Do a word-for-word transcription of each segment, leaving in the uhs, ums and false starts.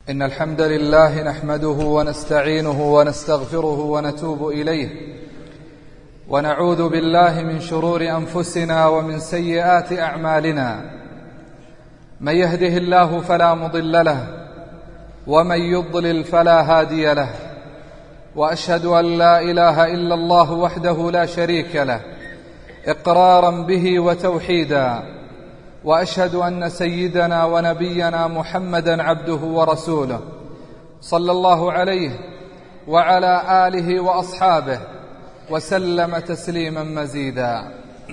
إن الحمد لله نحمده ونستعينه ونستغفره ونتوب إليه، ونعوذ بالله من شرور أنفسنا ومن سيئات أعمالنا. من يهده الله فلا مضل له، ومن يضلل فلا هادي له، وأشهد أن لا إله إلا الله وحده لا شريك له إقرارا به وتوحيدا، وأشهد أن سيدنا ونبينا محمدا عبده ورسوله صلى الله عليه وعلى آله وأصحابه وسلم تسليما مزيدا.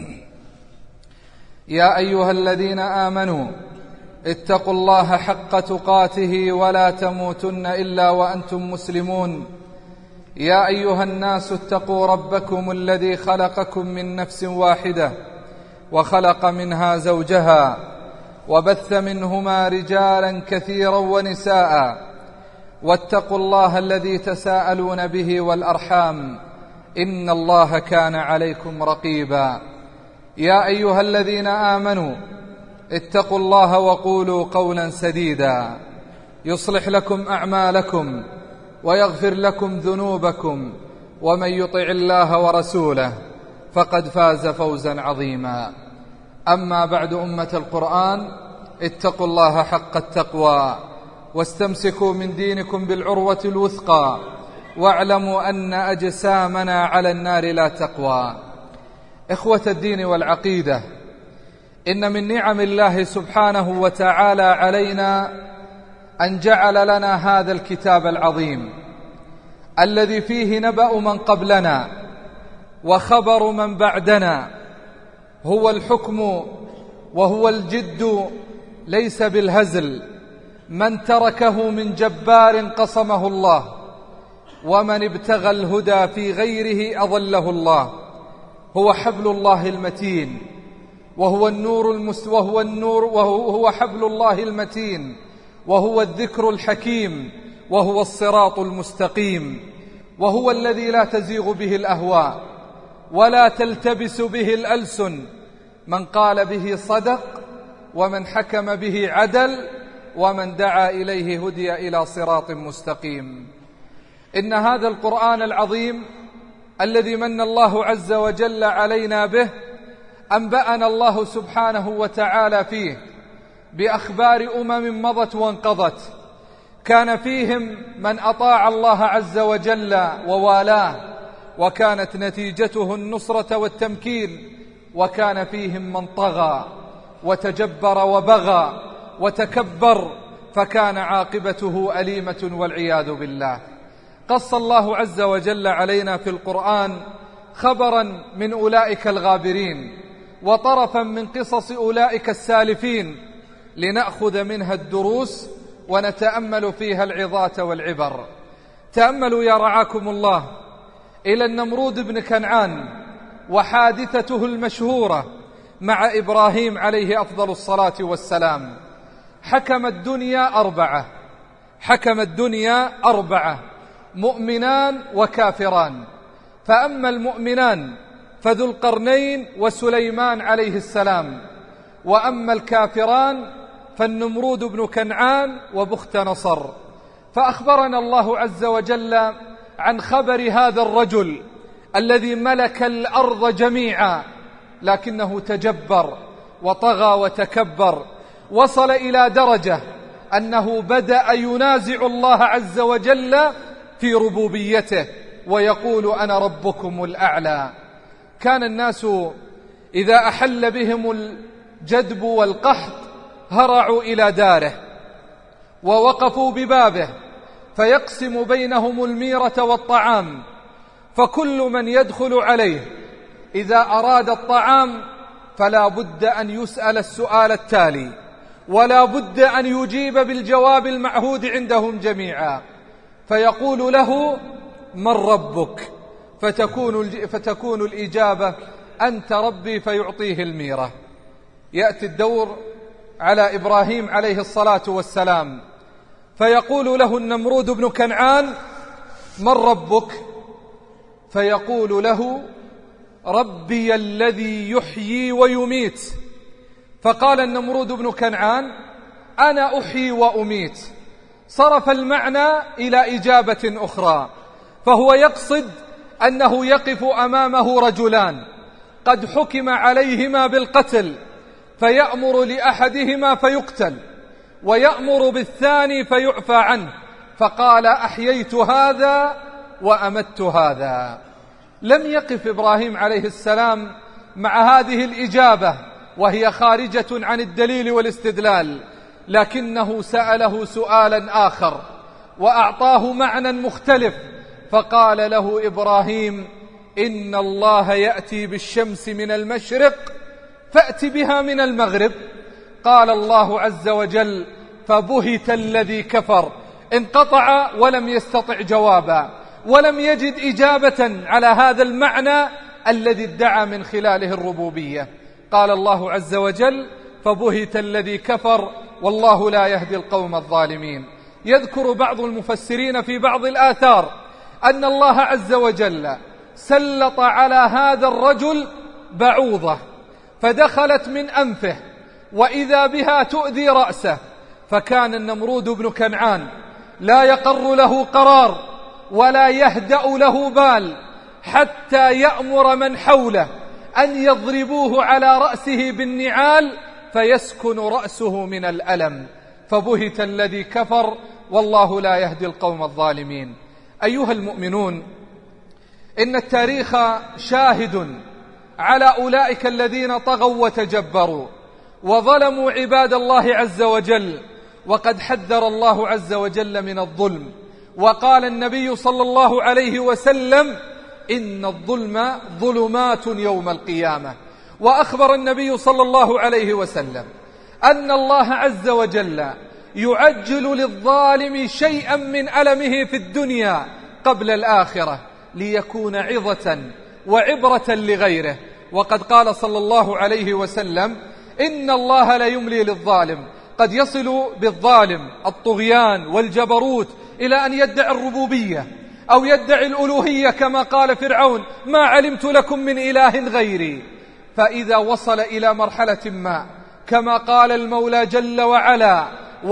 يا أيها الذين آمنوا اتقوا الله حق تقاته ولا تموتن إلا وأنتم مسلمون. يا أيها الناس اتقوا ربكم الذي خلقكم من نفس واحدة وخلق منها زوجها وبث منهما رجالا كثيرا ونساء، واتقوا الله الذي تساءلون به والأرحام إن الله كان عليكم رقيبا. يا أيها الذين آمنوا اتقوا الله وقولوا قولا سديدا يصلح لكم أعمالكم ويغفر لكم ذنوبكم، ومن يطع الله ورسوله فقد فاز فوزا عظيما. أما بعد، أمة القرآن، اتقوا الله حق التقوى واستمسكوا من دينكم بالعروة الوثقى، واعلموا أن أجسامنا على النار لا تقوى. إخوة الدين والعقيدة، إن من نعم الله سبحانه وتعالى علينا أن جعل لنا هذا الكتاب العظيم الذي فيه نبأ من قبلنا وخبر من بعدنا. هو الحكم وهو الجد ليس بالهزل. من تركه من جبار قصمه الله، ومن ابتغى الهدى في غيره أضله الله. هو حبل الله المتين، وهو النور المس وهو النور وهو هو حبل الله المتين، وهو الذكر الحكيم، وهو الصراط المستقيم، وهو الذي لا تزيغ به الأهواء ولا تلتبس به الألسن. من قال به صدق، ومن حكم به عدل، ومن دعا إليه هدي إلى صراط مستقيم. إن هذا القرآن العظيم الذي من الله عز وجل علينا به أنبأنا الله سبحانه وتعالى فيه بأخبار أمم مضت وانقضت، كان فيهم من أطاع الله عز وجل ووالاه، وكانت نتيجته النصرة والتمكين، وكان فيهم من طغى وتجبر وبغى وتكبر، فكان عاقبته أليمة والعياذ بالله. قص الله عز وجل علينا في القرآن خبرا من أولئك الغابرين وطرفا من قصص أولئك السالفين، لنأخذ منها الدروس ونتأمل فيها العظات والعبر. تأملوا يا رعاكم الله إلى النمرود بن كنعان وحادثته المشهورة مع إبراهيم عليه أفضل الصلاة والسلام. حكم الدنيا أربعة حكم الدنيا أربعة مؤمنان وكافران. فأما المؤمنان فذو القرنين وسليمان عليه السلام، وأما الكافران فالنمرود بن كنعان وبخت نصر. فأخبرنا الله عز وجل عن خبر هذا الرجل الذي ملك الأرض جميعا، لكنه تجبر وطغى وتكبر، وصل إلى درجة أنه بدأ ينازع الله عز وجل في ربوبيته ويقول أنا ربكم الأعلى. كان الناس إذا أحل بهم الجدب والقحط هرعوا إلى داره ووقفوا ببابه فيقسم بينهم الميرة والطعام، فكل من يدخل عليه إذا أراد الطعام فلا بد أن يسأل السؤال التالي، ولا بد أن يجيب بالجواب المعهود عندهم جميعا. فيقول له من ربك؟ فتكون, فتكون الإجابة أنت ربي، فيعطيه الميرة. يأتي الدور على إبراهيم عليه الصلاة والسلام، فيقول له النمرود بن كنعان من ربك؟ فيقول له ربي الذي يحيي ويميت. فقال النمرود بن كنعان أنا أحيي وأميت، صرف المعنى إلى إجابة أخرى، فهو يقصد أنه يقف أمامه رجلان قد حكم عليهما بالقتل، فيأمر لأحدهما فيقتل ويأمر بالثاني فيعفى عنه، فقال أحييت هذا وأمت هذا. لم يقف إبراهيم عليه السلام مع هذه الإجابة وهي خارجة عن الدليل والاستدلال، لكنه سأله سؤالا آخر وأعطاه معنى مختلف، فقال له إبراهيم: إن الله يأتي بالشمس من المشرق فأت بها من المغرب. قال الله عز وجل: فبهت الذي كفر. انقطع ولم يستطع جوابا، ولم يجد إجابة على هذا المعنى الذي ادعى من خلاله الربوبية. قال الله عز وجل: فبهت الذي كفر والله لا يهدي القوم الظالمين. يذكر بعض المفسرين في بعض الآثار أن الله عز وجل سلط على هذا الرجل بعوضة فدخلت من أنفه وإذا بها تؤذي رأسه، فكان النمرود بن كنعان لا يقر له قرار ولا يهدأ له بال حتى يأمر من حوله أن يضربوه على رأسه بالنعال فيسكن رأسه من الألم. فبهت الذي كفر والله لا يهدي القوم الظالمين. أيها المؤمنون، إن التاريخ شاهد على أولئك الذين طغوا وتجبروا وظلموا عباد الله عز وجل، وقد حذر الله عز وجل من الظلم، وقال النبي صلى الله عليه وسلم: إن الظلم ظلمات يوم القيامة. وأخبر النبي صلى الله عليه وسلم أن الله عز وجل يعجل للظالم شيئا من ألمه في الدنيا قبل الآخرة ليكون عظة وعبرة لغيره. وقد قال صلى الله عليه وسلم: إن الله لا يملي للظالم. قد يصل بالظالم الطغيان والجبروت إلى أن يدعي الربوبية أو يدعي الألوهية كما قال فرعون: ما علمت لكم من إله غيري. فإذا وصل إلى مرحلة ما كما قال المولى جل وعلا: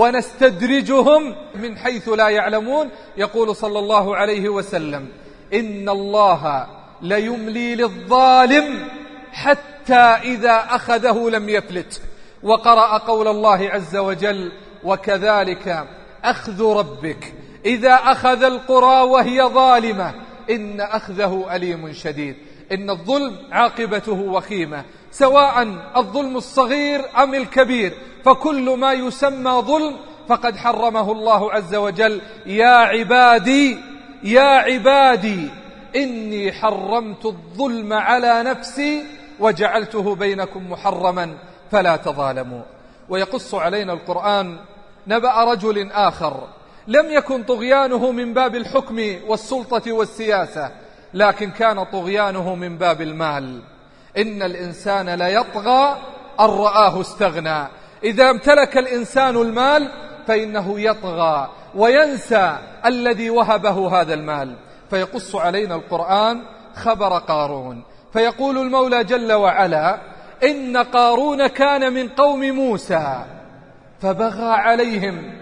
ونستدرجهم من حيث لا يعلمون، يقول صلى الله عليه وسلم: إن الله ليملي للظالم حتى إذا أخذه لم يفلت. وقرأ قول الله عز وجل: وكذلك أخذ ربك إذا أخذ القرى وهي ظالمة إن أخذه أليم شديد. إن الظلم عاقبته وخيمة، سواء الظلم الصغير أم الكبير، فكل ما يسمى ظلم فقد حرمه الله عز وجل: يا عبادي يا عبادي إني حرمت الظلم على نفسي وجعلته بينكم محرما فلا تظالموا. ويقص علينا القرآن نبأ رجل آخر لم يكن طغيانه من باب الحكم والسلطة والسياسة، لكن كان طغيانه من باب المال. إن الإنسان لا يطغى أن رآه استغنى. إذا امتلك الإنسان المال فإنه يطغى وينسى الذي وهبه هذا المال. فيقص علينا القرآن خبر قارون، فيقول المولى جل وعلا: إن قارون كان من قوم موسى فبغى عليهم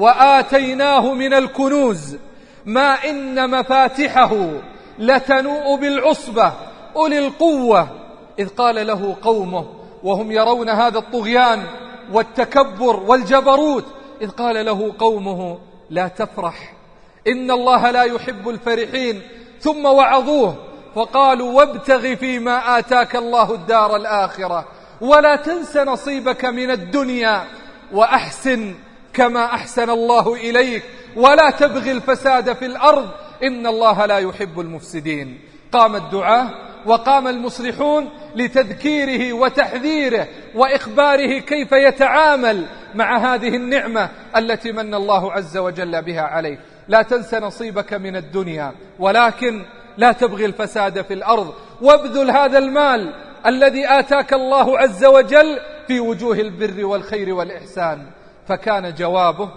وآتيناه من الكنوز ما إن مفاتحه لتنوء بالعصبة أولي القوة إذ قال له قومه وهم يرون هذا الطغيان والتكبر والجبروت، إذ قال له قومه: لا تفرح إن الله لا يحب الفرحين. ثم وعظوه فقالوا: وابتغ فيما آتاك الله الدار الآخرة ولا تنس نصيبك من الدنيا وأحسن كما أحسن الله إليك ولا تبغي الفساد في الأرض إن الله لا يحب المفسدين. قام الدعاة وقام المصلحون لتذكيره وتحذيره وإخباره كيف يتعامل مع هذه النعمة التي من الله عز وجل بها عليه. لا تنس نصيبك من الدنيا ولكن لا تبغي الفساد في الأرض، وابذل هذا المال الذي آتاك الله عز وجل في وجوه البر والخير والإحسان. فكان جوابه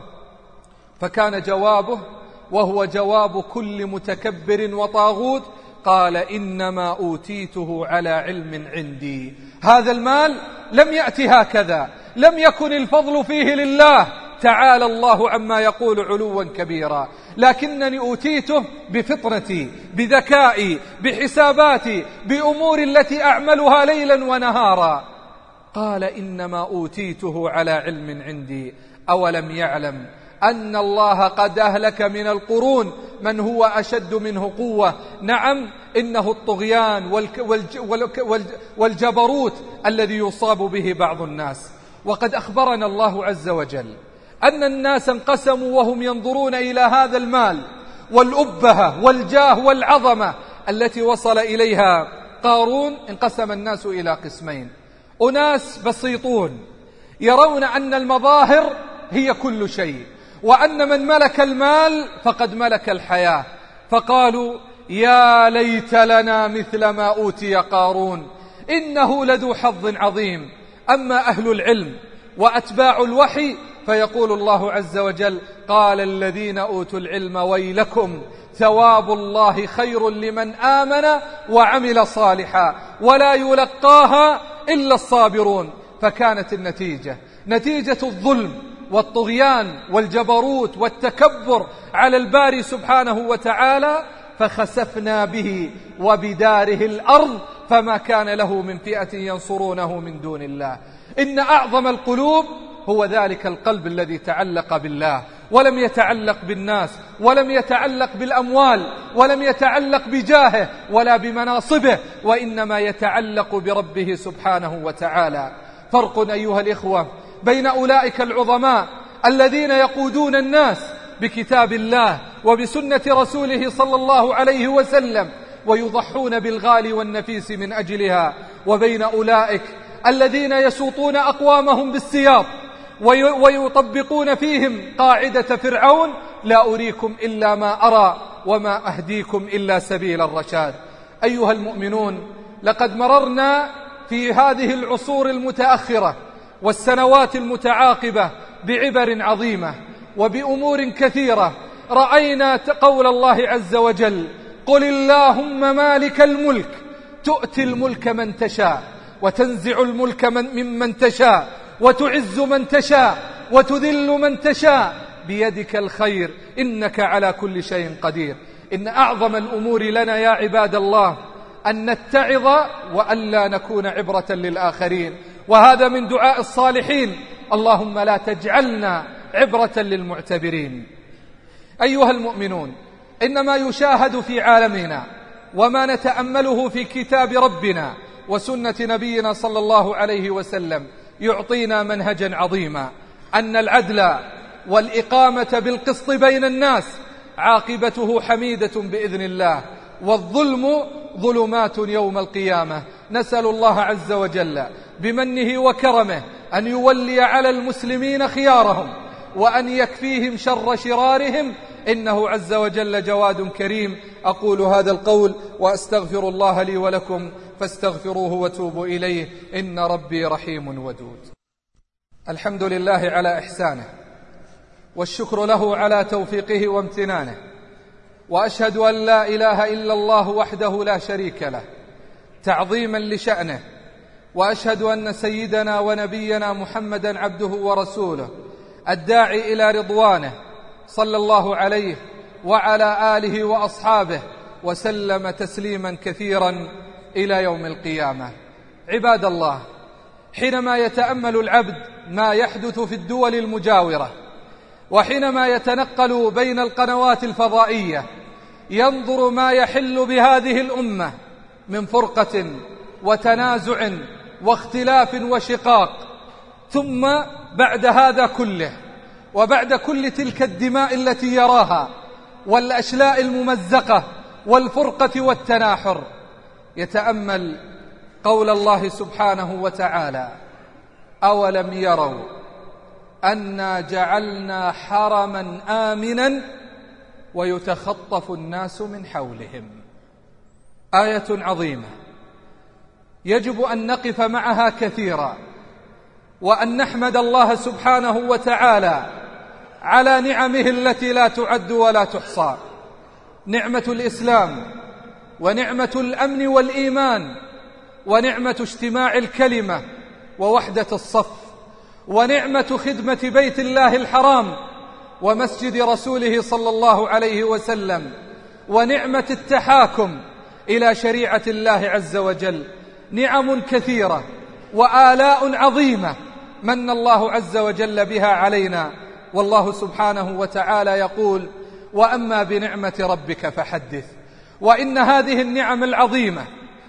فكان جوابه وهو جواب كل متكبر وطاغوت: قال: إنما أوتيته على علم عندي. هذا المال لم يأتي هكذا، لم يكن الفضل فيه لله تعالى الله عما يقول علوا كبيرا، لكنني أوتيته بفطنتي، بذكائي، بحساباتي، بأمور التي أعملها ليلا ونهارا. قال إنما أوتيته على علم عندي، أولم يعلم أن الله قد أهلك من القرون من هو أشد منه قوة. نعم، إنه الطغيان والجبروت الذي يصاب به بعض الناس. وقد أخبرنا الله عز وجل أن الناس انقسموا وهم ينظرون إلى هذا المال والأبهة والجاه والعظمة التي وصل إليها قارون. انقسم الناس إلى قسمين: أناس بسيطون يرون أن المظاهر هي كل شيء، وأن من ملك المال فقد ملك الحياة، فقالوا يا ليت لنا مثل ما أوتي قارون إنه لذو حظ عظيم. أما أهل العلم وأتباع الوحي فيقول الله عز وجل: قال الذين أوتوا العلم ويلكم ثواب الله خير لمن آمن وعمل صالحا ولا يلقاها إلا الصابرون. فكانت النتيجة نتيجة الظلم والطغيان والجبروت والتكبر على الباري سبحانه وتعالى، فخسفنا به وبداره الأرض فما كان له من فئة ينصرونه من دون الله. إن أعظم القلوب هو ذلك القلب الذي تعلق بالله ولم يتعلق بالناس، ولم يتعلق بالأموال، ولم يتعلق بجاهه ولا بمناصبه، وإنما يتعلق بربه سبحانه وتعالى. فرق أيها الإخوة بين أولئك العظماء الذين يقودون الناس بكتاب الله وبسنة رسوله صلى الله عليه وسلم ويضحون بالغالي والنفيس من أجلها، وبين أولئك الذين يسوطون أقوامهم بالسياط ويطبقون فيهم قاعدة فرعون: لا أريكم إلا ما أرى وما أهديكم إلا سبيل الرشاد. أيها المؤمنون، لقد مررنا في هذه العصور المتأخرة والسنوات المتعاقبة بعبر عظيمة وبأمور كثيرة. رأينا قول الله عز وجل: قل اللهم مالك الملك تؤتي الملك من تشاء وتنزع الملك ممن تشاء وتعز من تشاء وتذل من تشاء بيدك الخير إنك على كل شيء قدير. إن أعظم الأمور لنا يا عباد الله أن نتعظ وألا نكون عبرة للآخرين، وهذا من دعاء الصالحين: اللهم لا تجعلنا عبرة للمعتبرين. أيها المؤمنون، إنما يشاهد في عالمنا وما نتأمله في كتاب ربنا وسنة نبينا صلى الله عليه وسلم يعطينا منهجا عظيما: أن العدل والإقامة بالقسط بين الناس عاقبته حميدة بإذن الله، والظلم ظلمات يوم القيامة. نسأل الله عز وجل بمنه وكرمه أن يولي على المسلمين خيارهم وأن يكفيهم شر شرارهم، إنه عز وجل جواد كريم. أقول هذا القول وأستغفر الله لي ولكم فاستغفروه وتوبوا إليه، إن ربي رحيم ودود. الحمد لله على إحسانه، والشكر له على توفيقه وامتنانه، وأشهد أن لا إله إلا الله وحده لا شريك له تعظيما لشأنه، وأشهد أن سيدنا ونبينا محمدا عبده ورسوله الداعي إلى رضوانه، صلى الله عليه وعلى آله وأصحابه وسلم تسليما كثيرا إلى يوم القيامة. عباد الله، حينما يتأمل العبد ما يحدث في الدول المجاورة، وحينما يتنقل بين القنوات الفضائية ينظر ما يحل بهذه الأمة من فرقة وتنازع واختلاف وشقاق، ثم بعد هذا كله وبعد كل تلك الدماء التي يراها والأشلاء الممزقة والفرقة والتناحر، يتأمل قول الله سبحانه وتعالى: أولم يروا أنا جعلنا حرما آمنا ويتخطف الناس من حولهم. آية عظيمة يجب أن نقف معها كثيرا، وأن نحمد الله سبحانه وتعالى على نعمه التي لا تعد ولا تحصى: نعمة الإسلام، ونعمة الأمن والإيمان، ونعمة اجتماع الكلمة ووحدة الصف، ونعمة خدمة بيت الله الحرام ومسجد رسوله صلى الله عليه وسلم، ونعمة التحاكم إلى شريعة الله عز وجل، نعم كثيرة وآلاء عظيمة من الله عز وجل بها علينا. والله سبحانه وتعالى يقول: وأما بنعمة ربك فحدث. وإن هذه النعم العظيمة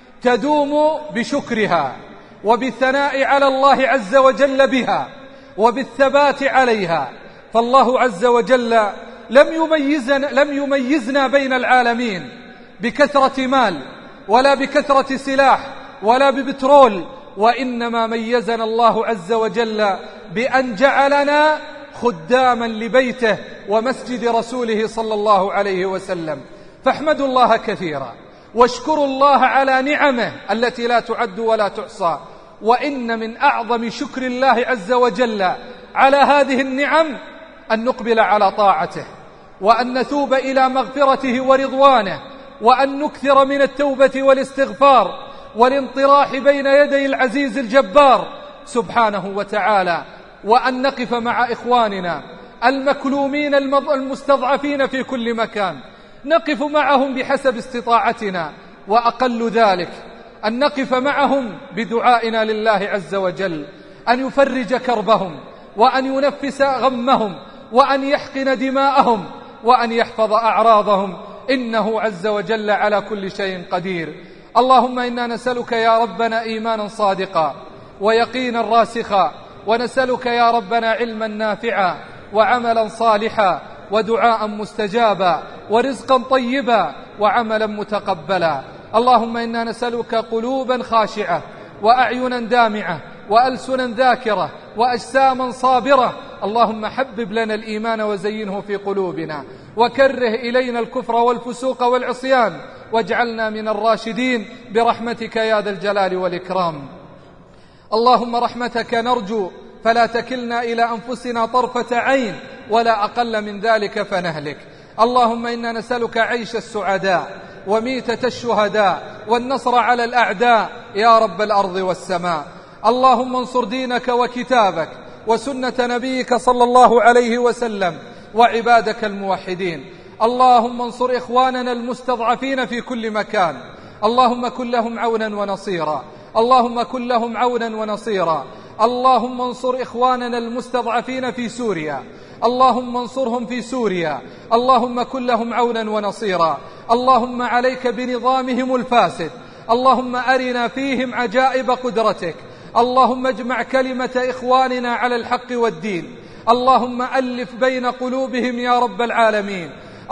تدوم بشكرها وبالثناء على الله عز وجل بها وبالثبات عليها. فالله عز وجل لم يميزنا, لم يميزنا بين العالمين بكثرة مال ولا بكثرة سلاح ولا ببترول، وإنما ميزنا الله عز وجل بأن جعلنا خداما لبيته ومسجد رسوله صلى الله عليه وسلم. فاحمدوا الله كثيرا واشكروا الله على نعمه التي لا تعد ولا تحصى. وإن من أعظم شكر الله عز وجل على هذه النعم أن نقبل على طاعته، وأن نتوب إلى مغفرته ورضوانه، وأن نكثر من التوبة والاستغفار والانطراح بين يدي العزيز الجبار سبحانه وتعالى، وأن نقف مع إخواننا المكلومين المستضعفين في كل مكان، نقف معهم بحسب استطاعتنا، وأقل ذلك أن نقف معهم بدعائنا لله عز وجل أن يفرج كربهم، وأن ينفس غمهم، وأن يحقن دماءهم، وأن يحفظ أعراضهم، إنه عز وجل على كل شيء قدير. اللهم إنا نسألك يا ربنا إيمانا صادقا ويقينا راسخا، ونسألك يا ربنا علما نافعا وعملا صالحا ودعاء مستجابا ورزقا طيبا وعملا متقبلا. اللهم إنا نسألك قلوبا خاشعة وأعينا دامعة وألسنا ذاكرة وأجساما صابرة. اللهم حبب لنا الإيمان وزينه في قلوبنا، وكره إلينا الكفر والفسوق والعصيان، واجعلنا من الراشدين برحمتك يا ذا الجلال والإكرام. اللهم رحمتك نرجو فلا تكلنا إلى أنفسنا طرفة عين ولا أقل من ذلك فنهلك. اللهم إنا نسألك عيش السعداء وميتة الشهداء والنصر على الأعداء يا رب الأرض والسماء. اللهم انصر دينك وكتابك وسنة نبيك صلى الله عليه وسلم وعبادك الموحدين. اللهم انصر إخواننا المستضعفين في كل مكان، اللهم كن لهم عونا ونصيرا، اللهم كن لهم عونا ونصيرا. اللهم انصر إخواننا المستضعفين في سوريا، اللهم انصرهم في سوريا، اللهم كن لهم عونا ونصيرا. اللهم عليك بنظامهم الفاسد، اللهم أرنا فيهم عجائب قدرتك. اللهم اجمع كلمة إخواننا على الحق والدين، اللهم ألف بين قلوبهم يا رب العالمين.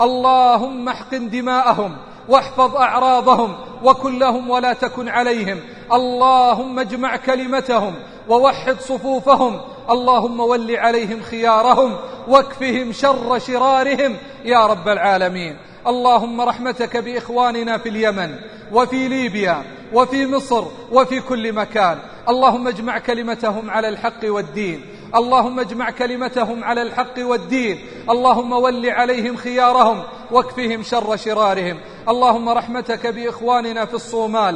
اللهم احقن دماءهم واحفظ أعراضهم وكن لهم ولا تكن عليهم. اللهم اجمع كلمتهم ووحد صفوفهم. اللهم ول عليهم خيارهم واكفهم شر شرارهم يا رب العالمين. اللهم رحمتك بإخواننا في اليمن وفي ليبيا وفي مصر وفي كل مكان. اللهم اجمع كلمتهم على الحق والدين، اللهم اجمع كلمتهم على الحق والدين. اللهم ول عليهم خيارهم واكفهم شر شرارهم. اللهم رحمتك بإخواننا في الصومال.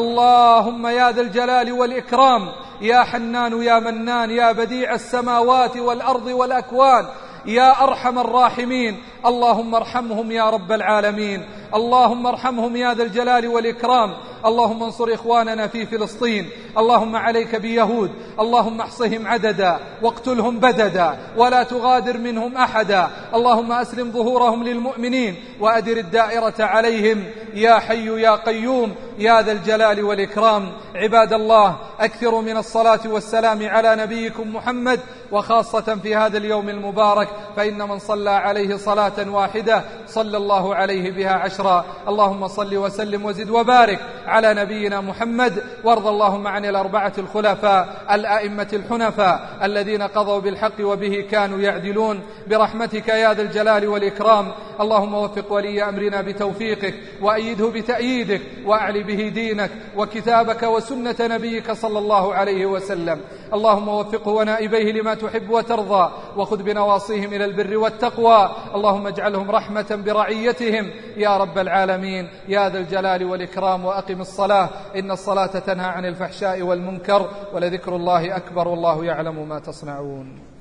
اللهم يا ذا الجلال والإكرام، يا حنان يا منان، يا بديع السماوات والأرض والأكوان، يا أرحم الراحمين، اللهم ارحمهم يا رب العالمين. اللهم ارحمهم يا ذا الجلال والإكرام. اللهم انصر إخواننا في فلسطين، اللهم عليك بيهود، اللهم احصهم عددا واقتلهم بددا ولا تغادر منهم أحدا. اللهم أسلم ظهورهم للمؤمنين وأدر الدائرة عليهم يا حي يا قيوم يا ذا الجلال والإكرام. عباد الله، أكثروا من الصلاة والسلام على نبيكم محمد، وخاصة في هذا اليوم المبارك، فإن من صلى عليه صلاة واحدة صلى الله عليه بها عشرا. اللهم صل وسلم وزد وبارك على نبينا محمد، وارض اللهم عن الأربعة الخلفاء الأئمة الحنفاء الذين قضوا بالحق وبه كانوا يعدلون، برحمتك يا ذا الجلال والإكرام. اللهم وفق ولي أمرنا بتوفيقك، وأيده بتأييدك، وأعل به دينك وكتابك وسنة نبيك صلى الله عليه وسلم. اللهم وفقه ونائبيه لما تحب وترضى، وخذ بنواصيهم إلى البر والتقوى. اللهم اجعلهم رحمة برعيتهم يا رب العالمين يا ذا الجلال والإكرام. وأقم الصلاة، إن الصلاة تنهى عن الفحشاء والمنكر، ولذكر الله أكبر، والله يعلم ما تصنعون.